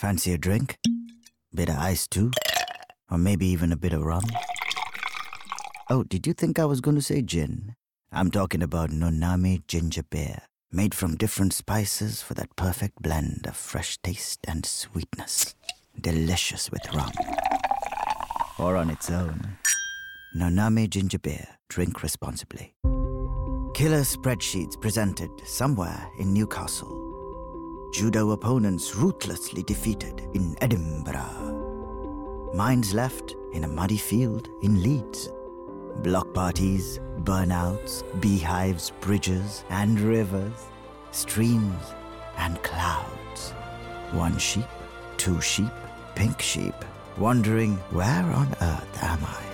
Fancy a drink? Bit of ice too? Or maybe even a bit of rum? Oh, did you think I was going to say gin? I'm talking about Noname ginger beer, made from different spices for that perfect blend of fresh taste and sweetness. Delicious with rum. Or on its own. Noname ginger beer. Drink responsibly. Killer spreadsheets presented somewhere in Newcastle. Judo opponents ruthlessly defeated in Edinburgh. Mines left in a muddy field in Leeds. Block parties, burnouts, beehives, bridges and rivers, streams and clouds. One sheep, two sheep, pink sheep, wondering where on earth am I?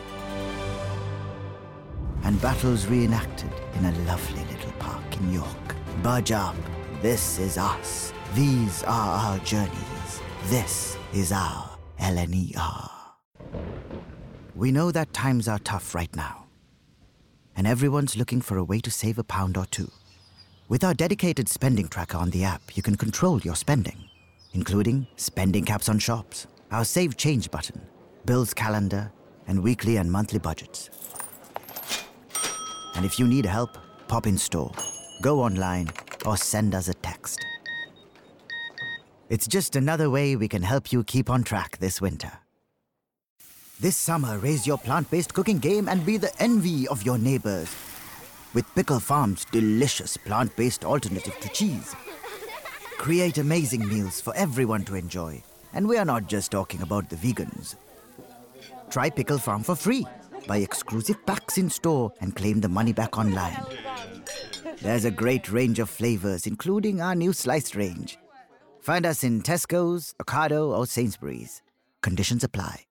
And battles reenacted in a lovely little park in York. Budge up, this is us. These are our journeys. This is our LNER. We know that times are tough right now, and everyone's looking for a way to save a pound or two. With our dedicated spending tracker on the app, you can control your spending, including spending caps on shops, our Save Change button, bills calendar, and weekly and monthly budgets. And if you need help, pop in store, go online, or send us a text. It's just another way we can help you keep on track this winter. This summer, raise your plant-based cooking game and be the envy of your neighbors with Pickle Farm's delicious plant-based alternative to cheese. Create amazing meals for everyone to enjoy. And we are not just talking about the vegans. Try Pickle Farm for free. Buy exclusive packs in store and claim the money back online. There's a great range of flavors, including our new sliced range. Find us in Tesco's, Ocado, or Sainsbury's. Conditions apply.